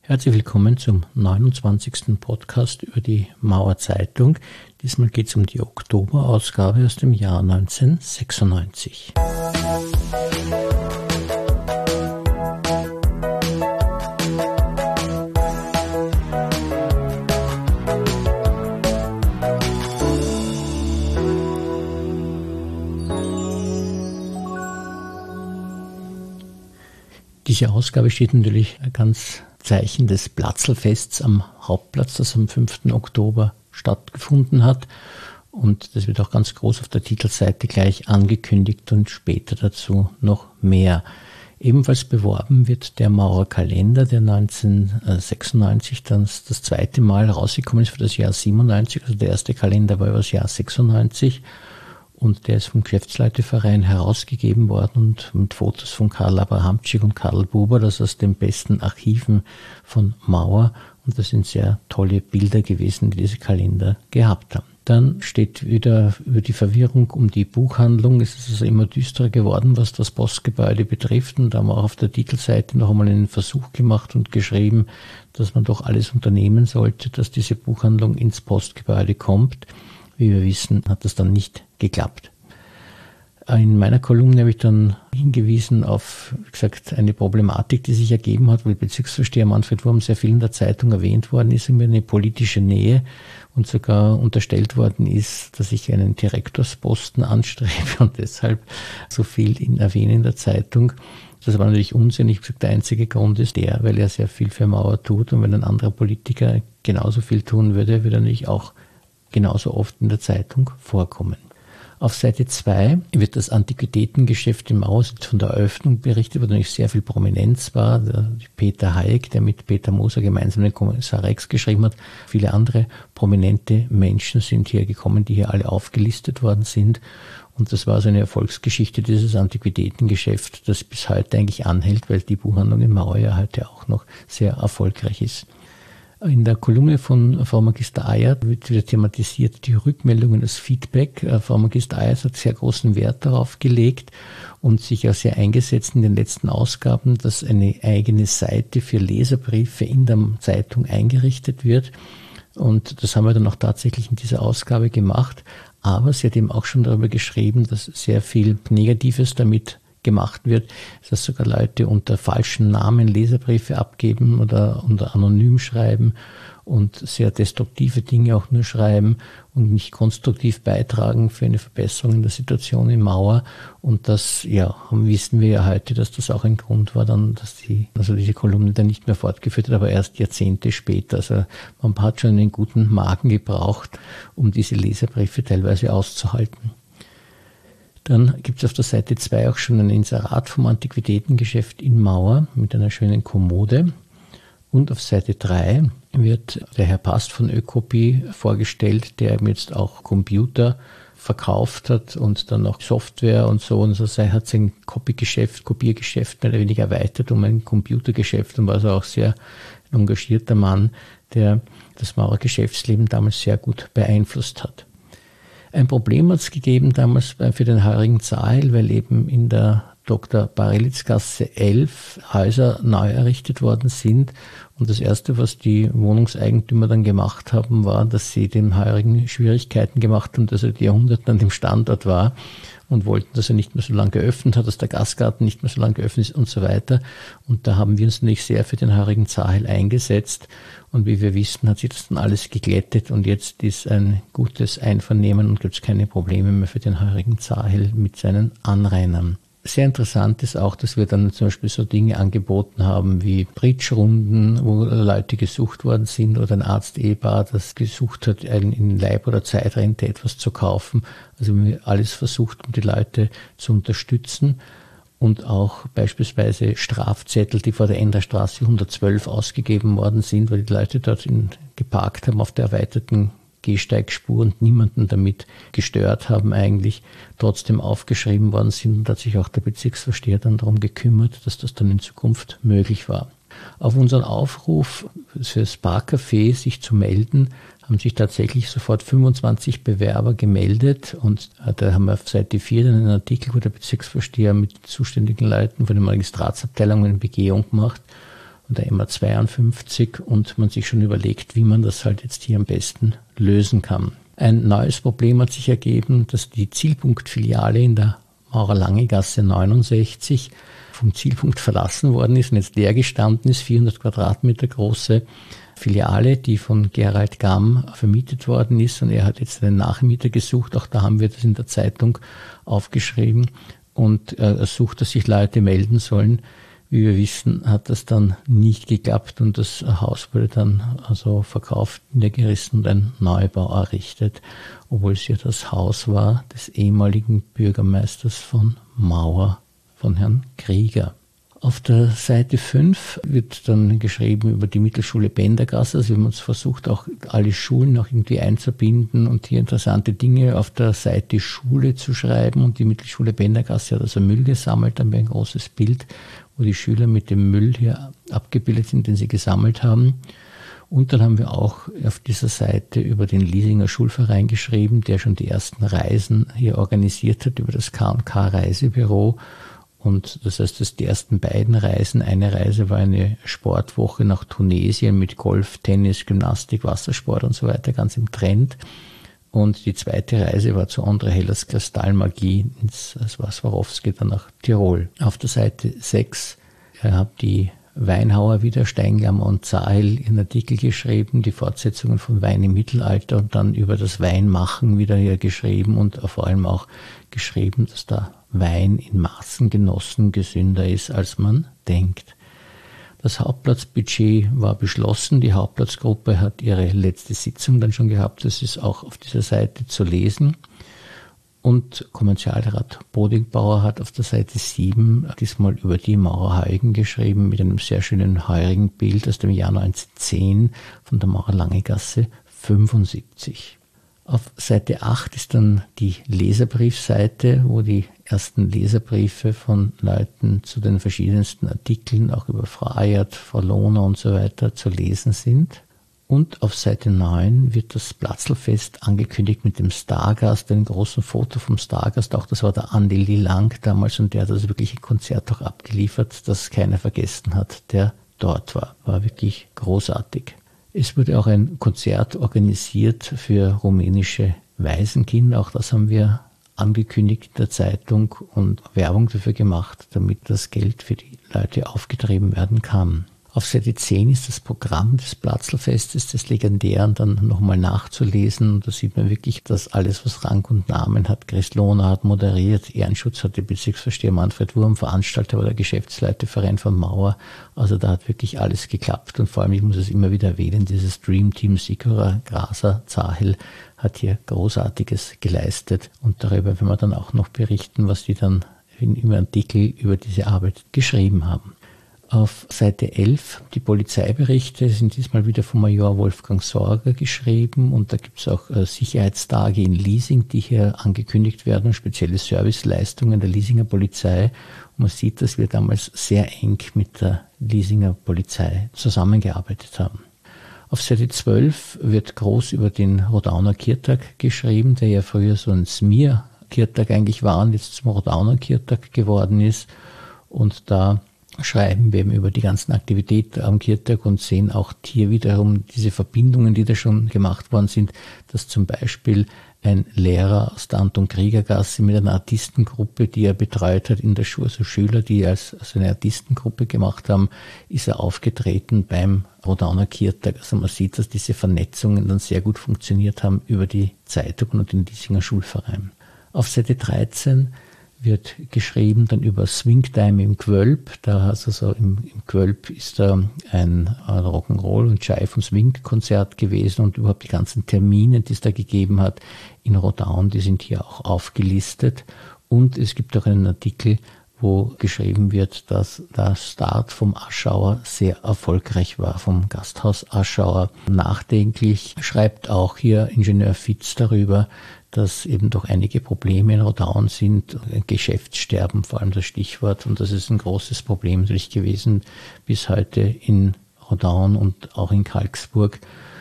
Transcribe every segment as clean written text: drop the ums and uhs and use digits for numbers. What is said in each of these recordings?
Herzlich willkommen zum 29. Podcast über die Mauer Zeitung. Diesmal geht es um die Oktoberausgabe aus dem Jahr 1996. Diese Ausgabe steht natürlich ganz Zeichen des Platzlfests am Hauptplatz, das am 5. Oktober stattgefunden hat. Und das wird auch ganz groß auf der Titelseite gleich angekündigt und später dazu noch mehr. Ebenfalls beworben wird der Maurerkalender, der 1996 dann das zweite Mal rausgekommen ist für das Jahr 97. Also der erste Kalender war über das Jahr 96. Und der ist vom Geschäftsleiterverein herausgegeben worden und mit Fotos von Karl Abrahamczyk und Karl Buber, das aus den besten Archiven von Mauer. Und das sind sehr tolle Bilder gewesen, die diese Kalender gehabt haben. Dann steht wieder über die Verwirrung um die Buchhandlung. Es ist also immer düsterer geworden, was das Postgebäude betrifft. Und da haben wir auch auf der Titelseite noch einmal einen Versuch gemacht und geschrieben, dass man doch alles unternehmen sollte, dass diese Buchhandlung ins Postgebäude kommt. Wie wir wissen, hat das dann nicht geklappt. In meiner Kolumne habe ich dann hingewiesen auf, wie gesagt, eine Problematik, die sich ergeben hat, weil Bezirksvorsteher Manfred Wurm sehr viel in der Zeitung erwähnt worden ist, und mir eine politische Nähe und sogar unterstellt worden ist, dass ich einen Direktorsposten anstrebe und deshalb so viel erwähne in der Zeitung. Das war natürlich Unsinn. Ich habe gesagt, der einzige Grund ist der, weil er sehr viel für Mauer tut, und wenn ein anderer Politiker genauso viel tun würde, würde er natürlich auch genauso oft in der Zeitung vorkommen. Auf Seite 2 wird das Antiquitätengeschäft in Mauer von der Eröffnung berichtet, wo natürlich sehr viel Prominenz war. Peter Hayek, der mit Peter Moser gemeinsam den Kommissar Rex geschrieben hat. Viele andere prominente Menschen sind hier gekommen, die hier alle aufgelistet worden sind. Und das war so eine Erfolgsgeschichte, dieses Antiquitätengeschäft, das bis heute eigentlich anhält, weil die Buchhandlung in Mauer ja heute auch noch sehr erfolgreich ist. In der Kolumne von Frau Magister Eyert wird wieder thematisiert die Rückmeldungen, das Feedback. Frau Magister Eyert hat sehr großen Wert darauf gelegt und sich auch sehr eingesetzt in den letzten Ausgaben, dass eine eigene Seite für Leserbriefe in der Zeitung eingerichtet wird. Und das haben wir dann auch tatsächlich in dieser Ausgabe gemacht. Aber sie hat eben auch schon darüber geschrieben, dass sehr viel Negatives damit gemacht wird, dass sogar Leute unter falschen Namen Leserbriefe abgeben oder anonym schreiben und sehr destruktive Dinge auch nur schreiben und nicht konstruktiv beitragen für eine Verbesserung in der Situation in Mauer. Und das, wissen wir ja heute, dass das auch ein Grund war dann, dass diese Kolumne dann nicht mehr fortgeführt hat, aber erst Jahrzehnte später. Also man hat schon einen guten Magen gebraucht, um diese Leserbriefe teilweise auszuhalten. Dann gibt es auf der Seite 2 auch schon ein Inserat vom Antiquitätengeschäft in Mauer mit einer schönen Kommode. Und auf Seite 3 wird der Herr Past von Ökopie vorgestellt, der jetzt auch Computer verkauft hat und dann auch Software und so. Und so hat sein Kopiergeschäft mehr oder weniger erweitert um ein Computergeschäft und war also auch sehr ein engagierter Mann, der das Mauer Geschäftsleben damals sehr gut beeinflusst hat. Ein Problem hat es gegeben damals für den heurigen Zahel, weil eben in der Dr. Barelitzgasse 11 Häuser neu errichtet worden sind. Und das Erste, was die Wohnungseigentümer dann gemacht haben, war, dass sie dem heurigen Schwierigkeiten gemacht haben, dass er die Jahrhunderte an dem Standort war und wollten, dass er nicht mehr so lange geöffnet hat, dass der Gastgarten nicht mehr so lange geöffnet ist und so weiter. Und da haben wir uns natürlich sehr für den heurigen Zahel eingesetzt. Und wie wir wissen, hat sich das dann alles geglättet und jetzt ist ein gutes Einvernehmen und gibt es keine Probleme mehr für den heurigen Zahel mit seinen Anrainern. Sehr interessant ist auch, dass wir dann zum Beispiel so Dinge angeboten haben wie Bridge-Runden, wo Leute gesucht worden sind, oder ein Arzt-Ehepaar, das gesucht hat, in Leib- oder Zeitrente etwas zu kaufen. Also wir haben alles versucht, um die Leute zu unterstützen. Und auch beispielsweise Strafzettel, die vor der Enderstraße 112 ausgegeben worden sind, weil die Leute dort geparkt haben auf der erweiterten Gehsteigspur und niemanden damit gestört haben eigentlich, trotzdem aufgeschrieben worden sind. Und da hat sich auch der Bezirksvorsteher dann darum gekümmert, dass das dann in Zukunft möglich war. Auf unseren Aufruf für das Parkcafé sich zu melden, haben sich tatsächlich sofort 25 Bewerber gemeldet und da haben wir auf Seite 4 dann einen Artikel, wo der Bezirksvorsteher mit zuständigen Leuten von den Magistratsabteilungen eine Begehung gemacht. von der MA 52 und man sich schon überlegt, wie man das halt jetzt hier am besten lösen kann. Ein neues Problem hat sich ergeben, dass die Zielpunktfiliale in der Maurer-Lange-Gasse 69 vom Zielpunkt verlassen worden ist und jetzt leer gestanden ist, 400 Quadratmeter große Filiale, die von Gerald Gamm vermietet worden ist, und er hat jetzt einen Nachmieter gesucht. Auch da haben wir das in der Zeitung aufgeschrieben, und er sucht, dass sich Leute melden sollen. Wie wir wissen, hat das dann nicht geklappt und das Haus wurde dann also verkauft, niedergerissen und ein Neubau errichtet, obwohl es ja das Haus war des ehemaligen Bürgermeisters von Mauer, von Herrn Krieger. Auf der Seite 5 wird dann geschrieben über die Mittelschule Bendergasse. Also wir haben uns versucht, auch alle Schulen noch irgendwie einzubinden und hier interessante Dinge auf der Seite Schule zu schreiben. Und die Mittelschule Bendergasse hat also Müll gesammelt. Dann haben wir ein großes Bild, wo die Schüler mit dem Müll hier abgebildet sind, den sie gesammelt haben. Und dann haben wir auch auf dieser Seite über den Liesinger Schulverein geschrieben, der schon die ersten Reisen hier organisiert hat, über das K&K Reisebüro. Und das heißt, dass die ersten beiden Reisen, eine Reise war eine Sportwoche nach Tunesien mit Golf, Tennis, Gymnastik, Wassersport und so weiter, ganz im Trend. Und die zweite Reise war zu André Hellers Kristallmagie ins Swarovski, dann nach Tirol. Auf der Seite 6 habe die Weinhauer wieder, Steinglammer und Zahel ihren Artikel geschrieben, die Fortsetzungen von Wein im Mittelalter, und dann über das Weinmachen wieder hier geschrieben und vor allem auch geschrieben, dass da Wein in Maßen genossen gesünder ist, als man denkt. Das Hauptplatzbudget war beschlossen. Die Hauptplatzgruppe hat ihre letzte Sitzung dann schon gehabt. Das ist auch auf dieser Seite zu lesen. Und Kommerzialrat Bodingbauer hat auf der Seite 7 diesmal über die Maurerheugen geschrieben, mit einem sehr schönen heurigen Bild aus dem Jahr 1910 von der Maurer-Lange-Gasse 75. Auf Seite 8 ist dann die Leserbriefseite, wo die ersten Leserbriefe von Leuten zu den verschiedensten Artikeln, auch über Frau Ayert, Frau Lohner und so weiter, zu lesen sind. Und auf Seite 9 wird das Platzlfest angekündigt mit dem Stargast, einem großen Foto vom Stargast. Auch das war der Andi Lilang damals, und der hat also wirklich ein Konzert auch abgeliefert, das keiner vergessen hat, der dort war. War wirklich großartig. Es wurde auch ein Konzert organisiert für rumänische Waisenkinder. Auch das haben wir angekündigt in der Zeitung und Werbung dafür gemacht, damit das Geld für die Leute aufgetrieben werden kann. Auf Seite 10 ist das Programm des Platzlfestes, des Legendären, dann nochmal nachzulesen. Da sieht man wirklich, dass alles, was Rang und Namen hat, Chris Lohner hat moderiert, Ehrenschutz hat der Bezirksvorsteher Manfred Wurm, Veranstalter war der Geschäftsleiterverein von Mauer. Also da hat wirklich alles geklappt, und vor allem, ich muss es immer wieder erwähnen, dieses Dream Team Sikora, Graser, Zahel hat hier Großartiges geleistet, und darüber werden wir dann auch noch berichten, was die dann im Artikel über diese Arbeit geschrieben haben. Auf Seite 11, die Polizeiberichte sind diesmal wieder vom Major Wolfgang Sorger geschrieben, und da gibt es auch Sicherheitstage in Liesing, die hier angekündigt werden, spezielle Serviceleistungen der Liesinger Polizei. Und man sieht, dass wir damals sehr eng mit der Liesinger Polizei zusammengearbeitet haben. Auf Seite 12 wird groß über den Rodauner Kirtag geschrieben, der ja früher so ein Smir-Kirtag eigentlich war und jetzt zum Rodauner Kirtag geworden ist, und da schreiben wir eben über die ganzen Aktivitäten am Kirtag und sehen auch hier wiederum diese Verbindungen, die da schon gemacht worden sind, dass zum Beispiel ein Lehrer aus der Anton-Krieger-Gasse mit einer Artistengruppe, die er betreut hat in der Schule, also Schüler, die als eine Artistengruppe gemacht haben, ist er aufgetreten beim Rodauner Kirtag. Also man sieht, dass diese Vernetzungen dann sehr gut funktioniert haben über die Zeitung und den Liesinger Schulverein. Auf Seite 13 wird geschrieben dann über Swingtime im Gwölb. Da also so im Gwölb ist da ein Rock'n'Roll und Jive und Swing-Konzert gewesen, und überhaupt die ganzen Termine, die es da gegeben hat in Rodaun, die sind hier auch aufgelistet. Und es gibt auch einen Artikel, wo geschrieben wird, dass der Start vom Aschauer sehr erfolgreich war, vom Gasthaus Aschauer. Nachdenklich schreibt auch hier Ingenieur Fitz darüber, dass eben doch einige Probleme in Rodaun sind, Geschäftssterben vor allem das Stichwort, und das ist ein großes Problem natürlich gewesen bis heute in Rodaun und auch in Karlsburg.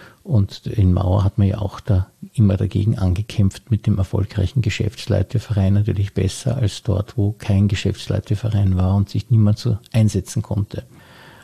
Und in Mauer hat man ja auch da immer dagegen angekämpft mit dem erfolgreichen Geschäftsleiterverein, natürlich besser als dort, wo kein Geschäftsleiterverein war und sich niemand so einsetzen konnte.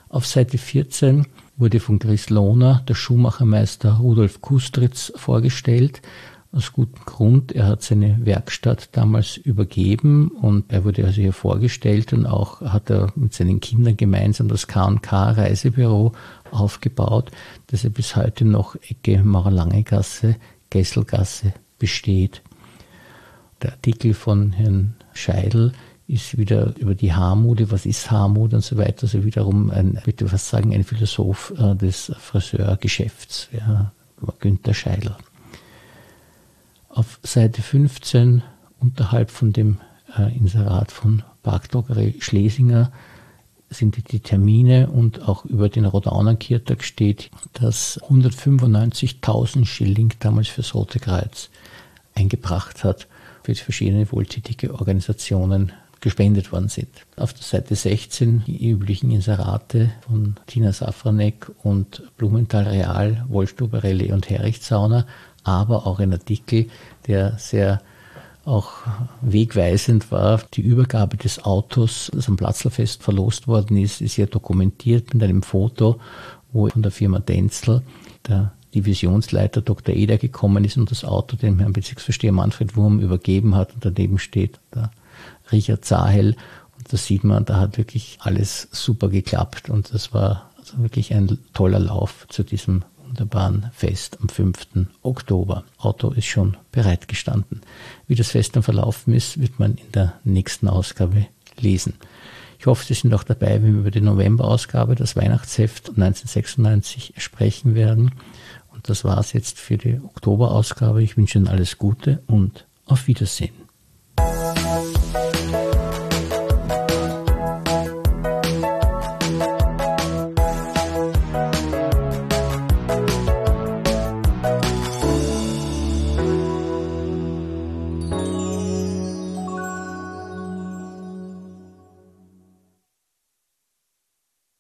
Auf Seite 14 wurde von Chris Lohner der Schuhmachermeister Rudolf Kustritz vorgestellt. Aus gutem Grund, er hat seine Werkstatt damals übergeben und er wurde also hier vorgestellt und auch hat er mit seinen Kindern gemeinsam das K&K Reisebüro aufgebaut, das er bis heute noch Ecke Maurer-Lange-Gasse, Gesselgasse besteht. Der Artikel von Herrn Scheidl ist wieder über die Haarmode, was ist Haarmode und so weiter, also wiederum ich würde fast sagen, ein Philosoph des Friseurgeschäfts, ja, Günther Scheidl. Auf Seite 15, unterhalb von dem Inserat von Parkdrogerie Schlesinger, sind die Termine und auch über den Rodauner-Kirtag steht, dass 195.000 Schilling damals fürs Rote Kreuz eingebracht hat, für verschiedene wohltätige Organisationen gespendet worden sind. Auf der Seite 16 die üblichen Inserate von Tina Safranek und Blumenthal Real, Wollstuberelli und Herichzauner, aber auch ein Artikel, der sehr auch wegweisend war. Die Übergabe des Autos, das am Platzlfest verlost worden ist hier dokumentiert mit einem Foto, wo von der Firma Denzel der Divisionsleiter Dr. Eder gekommen ist und das Auto dem Herrn Bezirksvorsteher Manfred Wurm übergeben hat und daneben steht der Richard Zahel. Und da sieht man, da hat wirklich alles super geklappt und das war also wirklich ein toller Lauf zu diesem wunderbaren Fest am 5. Oktober. Auto ist schon bereitgestanden. Wie das Fest dann verlaufen ist, wird man in der nächsten Ausgabe lesen. Ich hoffe, Sie sind auch dabei, wenn wir über die Novemberausgabe, das Weihnachtsheft 1996 sprechen werden. Und das war es jetzt für die Oktoberausgabe. Ich wünsche Ihnen alles Gute und auf Wiedersehen.